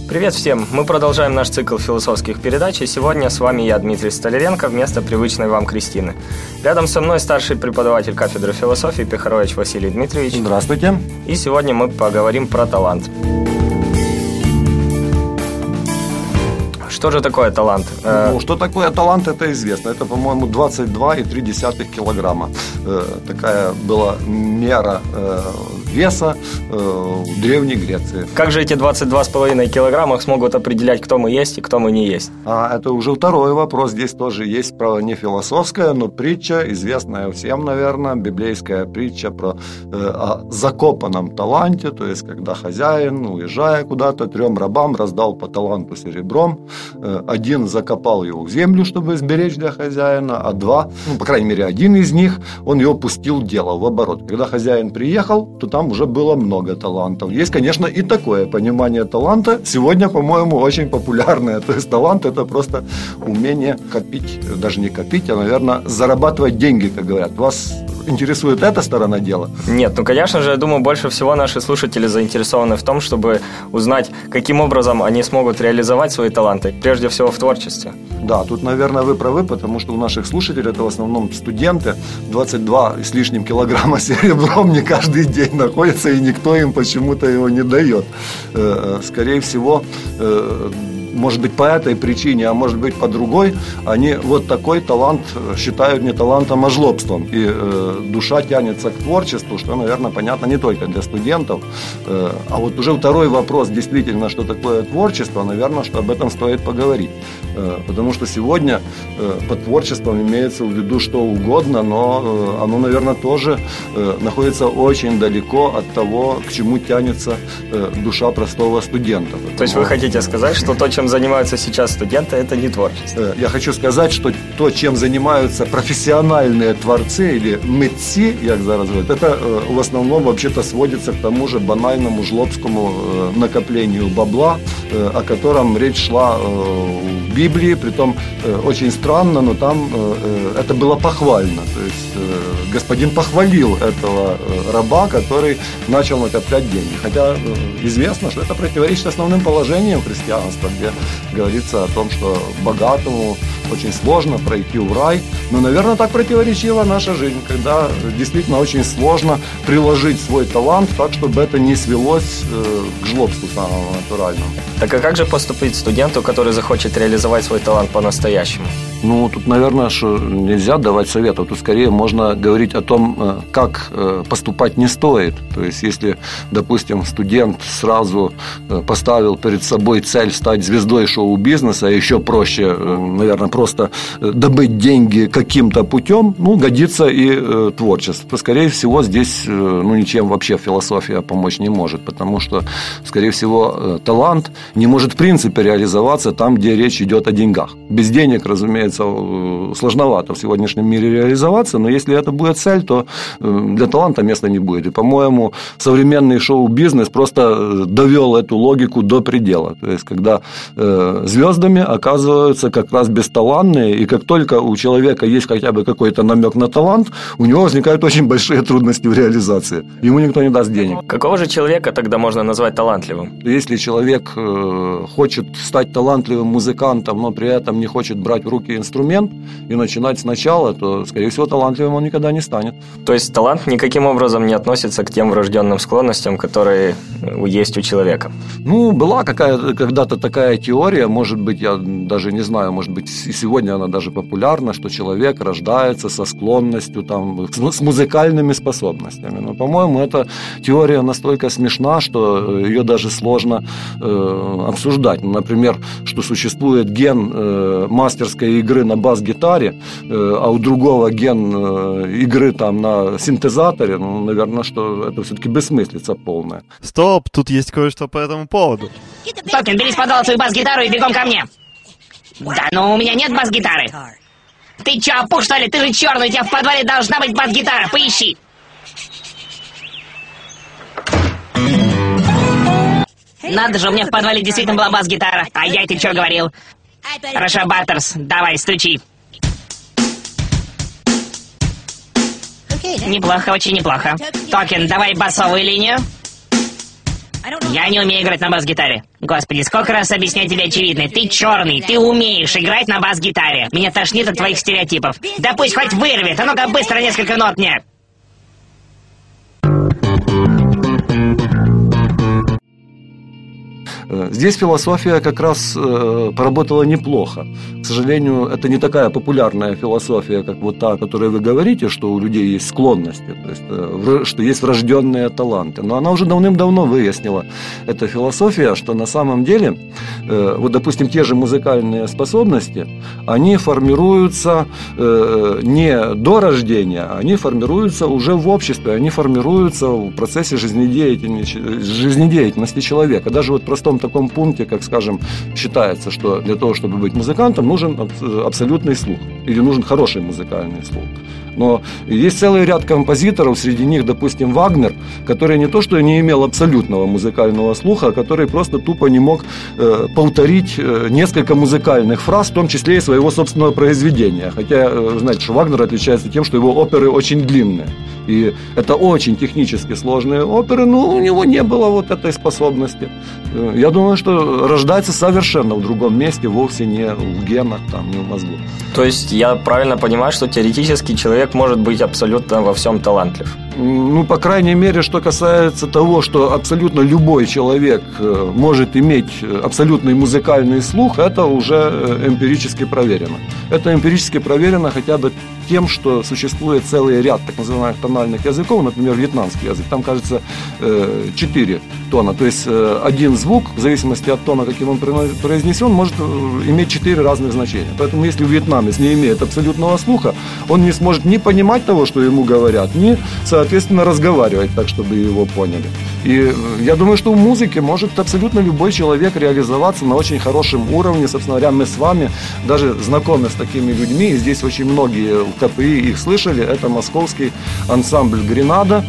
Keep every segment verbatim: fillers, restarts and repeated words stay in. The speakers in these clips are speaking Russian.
Привет всем! Мы продолжаем наш цикл философских передач, и сегодня с вами я, Дмитрий Столяренко, вместо привычной вам Кристины. Рядом со мной старший преподаватель кафедры философии Пехарович Василий Дмитриевич. Здравствуйте! И сегодня мы поговорим про талант. Что же такое талант? Ну, что такое талант, это известно. Это, по-моему, двадцать два и три десятых килограмма. Э, такая была мера э, веса э, в Древней Греции. Как же эти двадцать два с половиной килограмма смогут определять, кто мы есть и кто мы не есть? А это уже второй вопрос. Здесь тоже есть, правда, не философская, но притча, известная всем, наверное, библейская притча про э, о закопанном таланте. То есть, когда хозяин, уезжая куда-то, трем рабам раздал по таланту серебром. Один закопал его в землю, чтобы сберечь для хозяина, а два, ну, по крайней мере, один из них, он его пустил в дело, в оборот. Когда хозяин приехал, то там уже было много талантов. Есть, конечно, и такое понимание таланта. Сегодня, по-моему, очень популярное. То есть талант – это просто умение копить, даже не копить, а, наверное, зарабатывать деньги, как говорят. Вас интересует эта сторона дела? Нет, ну, конечно же, я думаю, больше всего наши слушатели заинтересованы в том, чтобы узнать, каким образом они смогут реализовать свои таланты, прежде всего в творчестве. Да, тут, наверное, вы правы, потому что у наших слушателей это в основном студенты, двадцать два с лишним килограмма серебром не каждый день находится, и никто им почему-то его не дает. Скорее всего, может быть, по этой причине, а может быть, по другой, они вот такой талант считают не талантом, а жлобством. И э, душа тянется к творчеству, что, наверное, понятно не только для студентов. Э, а вот уже второй вопрос, действительно, что такое творчество, наверное, что об этом стоит поговорить. Э, потому что сегодня э, под творчеством имеется в виду что угодно, но э, оно, наверное, тоже э, находится очень далеко от того, к чему тянется э, душа простого студента. Потому... То есть вы хотите сказать, что то, чем занимаются сейчас студенты, это не творчество? Я хочу сказать, что то, чем занимаются профессиональные творцы или митцы, як зараз говорят, это в основном вообще-то сводится к тому же банальному жлобскому накоплению бабла, о котором речь шла в Библии, притом очень странно, но там это было похвально. То есть господин похвалил этого раба, который начал накоплять деньги. Хотя известно, что это противоречит основным положениям христианства, где говорится о том, что богатому очень сложно пройти в рай. Но, наверное, так противоречива наша жизнь, когда действительно очень сложно приложить свой талант так, чтобы это не свелось к жлобству самому натуральному. Так а как же поступить студенту, который захочет реализовать свой талант по-настоящему? Ну, тут, наверное, что нельзя давать советов. Тут скорее можно говорить о том, как поступать не стоит. То есть, если, допустим, студент сразу поставил перед собой цель стать звездой шоу-бизнеса, а еще проще, наверное, просто добыть деньги каким-то путем, ну, годится и творчество. Скорее всего, здесь, ну, ничем вообще философия помочь не может, потому что, скорее всего, талант не может в принципе реализоваться там, где речь идет о деньгах. Без денег, разумеется, сложновато в сегодняшнем мире реализоваться, но если это будет цель, то для таланта места не будет. И, по-моему, современный шоу-бизнес просто довел эту логику до предела. То есть, когда э, звездами оказываются как раз бесталанные, и как только у человека есть хотя бы какой-то намек на талант, у него возникают очень большие трудности в реализации. Ему никто не даст денег. Какого же человека тогда можно назвать талантливым? Если человек э, хочет стать талантливым музыкантом, но при этом не хочет брать в руки инструмент и начинать сначала, то, скорее всего, талантливым он никогда не станет. То есть талант никаким образом не относится к тем врожденным склонностям, которые есть у человека? Ну, была какая-то когда-то такая теория, может быть, я даже не знаю, может быть, и сегодня она даже популярна, что человек рождается со склонностью, там, с музыкальными способностями. Но, по-моему, эта теория настолько смешна, что ее даже сложно э, обсуждать. Ну, например, что существует ген э, мастерской игры на бас-гитаре, э, а у другого ген э, игры там на синтезаторе, ну, наверное, что это все-таки бессмыслица полная. Стоп, тут есть кое-что по этому поводу. Токен, бери с подвала свою бас-гитару и бегом ко мне. Да, но у меня нет бас-гитары. Ты чё, опух, что ли? Ты же черный, у тебя в подвале должна быть бас-гитара. Поищи. Надо же, у меня в подвале действительно была бас-гитара. А я ты чё говорил? Хорошо, Баттерс, давай, стучи. Неплохо, очень неплохо. Токен, давай басовую линию. Я не умею играть на бас-гитаре. Господи, сколько раз объяснять тебе очевидное. Ты черный, ты умеешь играть на бас-гитаре. Меня тошнит от твоих стереотипов. Да пусть хоть вырвет, а ну-ка быстро несколько нот мне. Здесь философия как раз э, поработала неплохо. К сожалению, это не такая популярная философия, как вот та, о которой вы говорите, что у людей есть склонности, то есть, э, что есть врожденные таланты. Но она уже давным-давно выяснила, эта философия, что на самом деле, э, вот, допустим, те же музыкальные способности, они формируются э, не до рождения, они формируются уже в обществе, они формируются в процессе жизнедеятельности, жизнедеятельности человека. Даже вот в простом таком пункте, как, скажем, считается, что для того, чтобы быть музыкантом, нужен абсолютный слух или нужен хороший музыкальный слух. Но есть целый ряд композиторов, среди них, допустим, Вагнер, который не то что не имел абсолютного музыкального слуха, а который просто тупо не мог э, повторить э, несколько музыкальных фраз, в том числе и своего собственного произведения. Хотя, э, знаете, что Вагнер отличается тем, что его оперы очень длинные. И это очень технически сложные оперы, но у него не было вот этой способности. Я думаю, что рождается совершенно в другом месте, вовсе не в генах, там, не в мозгу. То есть я правильно понимаю, что теоретически человек может быть абсолютно во всем талантлив? Ну, по крайней мере, что касается того, что абсолютно любой человек может иметь абсолютный музыкальный слух, это уже эмпирически проверено. Это эмпирически проверено хотя бы тем, что существует целый ряд так называемых тональных языков, например, вьетнамский язык, там, кажется, четыре тона, то есть один звук, в зависимости от тона, каким он произнесен, может иметь четыре разных значения. Поэтому, если вьетнамец не имеет абсолютного слуха, он не сможет ни понимать того, что ему говорят, ни, соответственно, разговаривать так, чтобы его поняли. И я думаю, что в музыке может абсолютно любой человек реализоваться на очень хорошем уровне. Собственно говоря, мы с вами даже знакомы с такими людьми, и здесь очень многие в КПИ их слышали. Это московский ансамбль «Гренада».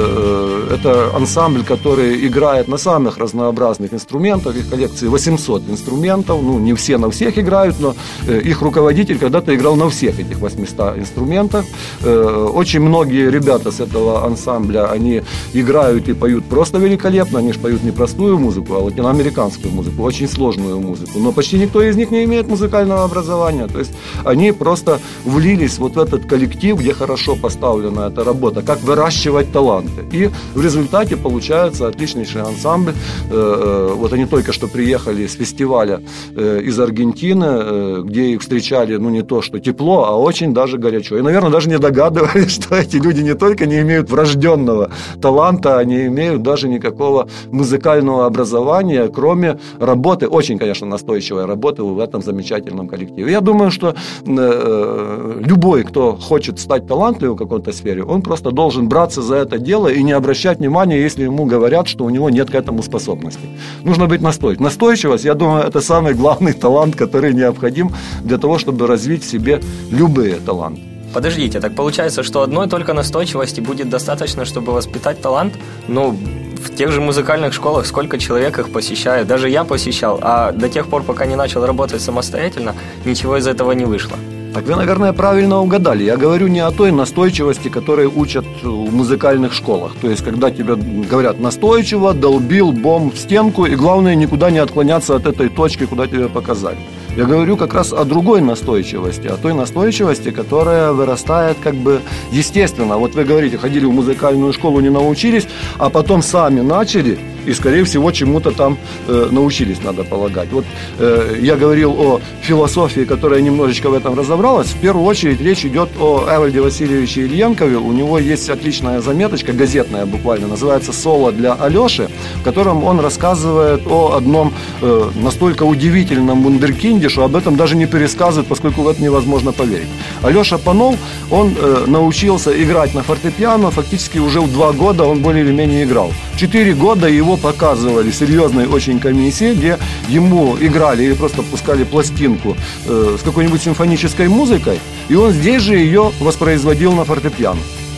Это ансамбль, который играет на самых разнообразных инструментах. Их коллекции восемьсот инструментов. Ну, не все на всех играют, но их руководитель когда-то играл на всех этих восьмистах инструментах. Очень многие ребята с этого ансамбля, они играют и поют просто великолепно. Они же поют не простую музыку, а латиноамериканскую музыку, очень сложную музыку. Но почти никто из них не имеет музыкального образования. То есть они просто влились вот в этот коллектив, где хорошо поставлена эта работа, как выращивать таланты. И в результате получается отличнейший ансамбль. Вот они только что приехали с фестиваля из Аргентины, где их встречали, ну, не то что тепло, а очень даже горячо. И, наверное, даже не догадывались, что эти люди не только не имеют врожденного таланта, они имеют даже никакого музыкального образования, кроме работы, очень, конечно, настойчивой работы в этом замечательном коллективе. Я думаю, что э, любой, кто хочет стать талантливым в какой-то сфере, он просто должен браться за это дело и не обращать внимания, если ему говорят, что у него нет к этому способности. Нужно быть настойчивым. Настойчивость, я думаю, это самый главный талант, который необходим для того, чтобы развить в себе любые таланты. Подождите, так получается, что одной только настойчивости будет достаточно, чтобы воспитать талант? Ну, в тех же музыкальных школах сколько человек их посещает? Даже я посещал, а до тех пор, пока не начал работать самостоятельно, ничего из этого не вышло. Так вы, наверное, правильно угадали. Я говорю не о той настойчивости, которой учат в музыкальных школах. То есть, когда тебе говорят настойчиво, долбил бомб в стенку, и главное, никуда не отклоняться от этой точки, куда тебе показали. Я говорю как раз о другой настойчивости, о той настойчивости, которая вырастает как бы естественно. Вот вы говорите, ходили в музыкальную школу, не научились, а потом сами начали и, скорее всего, чему-то там э, научились, надо полагать. Вот э, я говорил о философии, которая немножечко в этом разобралась. В первую очередь речь идет о Эвальде Васильевиче Ильенкове. У него есть отличная заметочка, газетная буквально, называется «Соло для Алеши», в котором он рассказывает о одном э, настолько удивительном вундеркинде, что об этом даже не пересказывают, поскольку в это невозможно поверить. Алеша Панов, он э, научился играть на фортепиано, фактически уже в два года он более или менее играл. Четыре года его показывали серьезной очень комиссии, где ему играли или просто пускали пластинку э, с какой-нибудь симфонической музыкой, и он здесь же ее воспроизводил на фортепиано.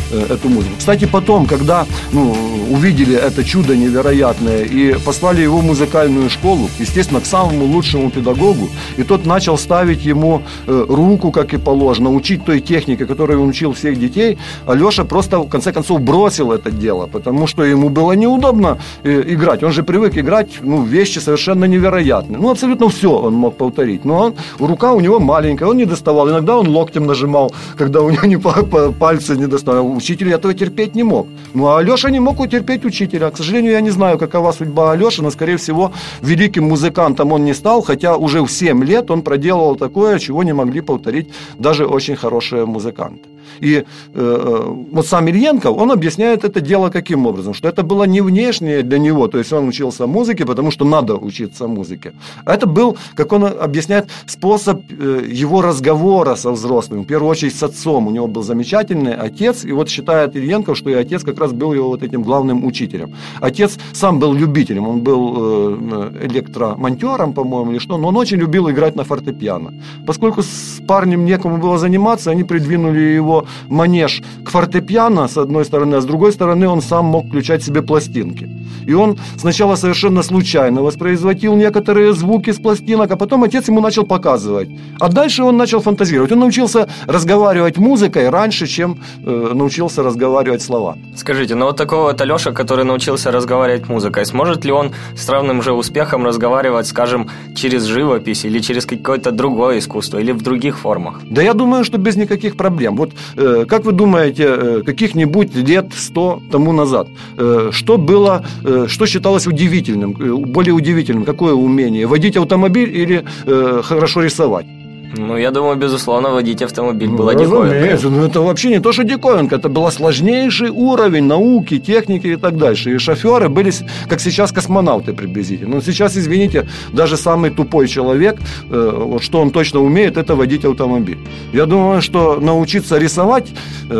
эту музыку. Кстати, потом, когда ну, увидели это чудо невероятное и послали его в музыкальную школу, естественно, к самому лучшему педагогу, и тот начал ставить ему руку, как и положено, учить той технике, которой он учил всех детей, Алеша просто, в конце концов, бросил это дело, потому что ему было неудобно играть. Он же привык играть, ну, вещи совершенно невероятные. Ну, абсолютно все он мог повторить. Но он, рука у него маленькая, он не доставал. Иногда он локтем нажимал, когда у него не, пальцы не доставал. Учитель этого терпеть не мог. Ну, а Алеша не мог утерпеть учителя. К сожалению, я не знаю, какова судьба Алеши, но, скорее всего, великим музыкантом он не стал, хотя уже в семь лет он проделал такое, чего не могли повторить даже очень хорошие музыканты. И э, вот сам Ильенко, он объясняет это дело каким образом, что это было не внешнее для него, то есть он учился музыке, потому что надо учиться музыке. А это был, как он объясняет, способ э, его разговора со взрослыми, в первую очередь с отцом. У него был замечательный отец, и вот считает Ильенко, что и отец как раз был его вот этим главным учителем. Отец сам был любителем, он был э, электромонтером, по-моему, или что, но он очень любил играть на фортепиано. Поскольку с парнем некому было заниматься, они придвинули его манеж к фортепиано, с одной стороны, а с другой стороны он сам мог включать себе пластинки. И он сначала совершенно случайно воспроизводил некоторые звуки с пластинок, а потом отец ему начал показывать. А дальше он начал фантазировать. Он научился разговаривать музыкой раньше, чем э, научился разговаривать слова. Скажите, ну вот такого вот Алеша, который научился разговаривать музыкой, сможет ли он с равным же успехом разговаривать, скажем, через живопись или через какое-то другое искусство, или в других формах? Да я думаю, что без никаких проблем. Вот э, как вы думаете, э, каких-нибудь лет сто тому назад, э, что было, э, что считалось удивительным, э, более удивительным, какое умение? Водить автомобиль или э, хорошо рисовать? Ну, я думаю, безусловно, водить автомобиль ну, была диковинкой. Ну, это вообще не то, что диковинка, это был сложнейший уровень науки, техники и так дальше. И шоферы были, как сейчас, космонавты приблизительно. Но сейчас, извините, даже самый тупой человек, э, вот что он точно умеет, это водить автомобиль. Я думаю, что научиться рисовать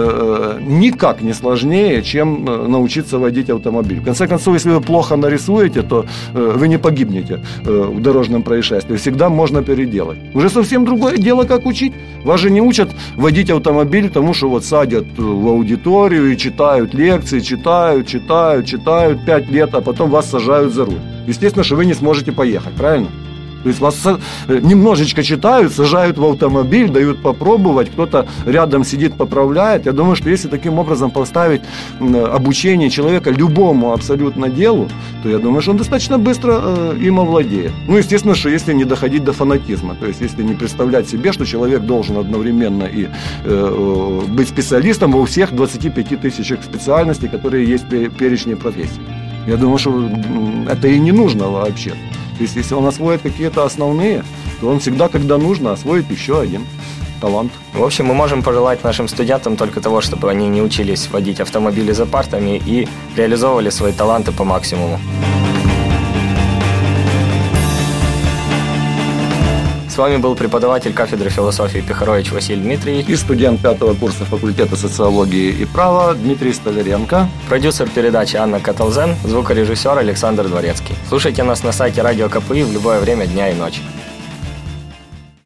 э, никак не сложнее, чем научиться водить автомобиль. В конце концов, если вы плохо нарисуете, то э, вы не погибнете э, в дорожном происшествии. Всегда можно переделать. Уже совсем другое Другое дело, как учить. Вас же не учат водить автомобиль, потому что вот садят в аудиторию и читают лекции, читают, читают, читают пять лет, а потом вас сажают за руль. Естественно, что вы не сможете поехать, правильно? То есть вас немножечко читают, сажают в автомобиль, дают попробовать, кто-то рядом сидит, поправляет. Я думаю, что если таким образом поставить обучение человека любому абсолютно делу, то я думаю, что он достаточно быстро э, им овладеет. Ну, естественно, что если не доходить до фанатизма, то есть если не представлять себе, что человек должен одновременно и э, быть специалистом во всех двадцати пяти тысячах специальностей, которые есть в перечне профессий. Я думаю, что это и не нужно вообще. То есть, если он освоит какие-то основные, то он всегда, когда нужно, освоит еще один талант. В общем, мы можем пожелать нашим студентам только того, чтобы они не учились водить автомобили за партами и реализовывали свои таланты по максимуму. С вами был преподаватель кафедры философии Пихарович Василий Дмитриевич и студент пятого курса факультета социологии и права Дмитрий Столяренко. Продюсер передачи Анна Каталзен, звукорежиссер Александр Дворецкий. Слушайте нас на сайте Радио КПИ в любое время дня и ночи.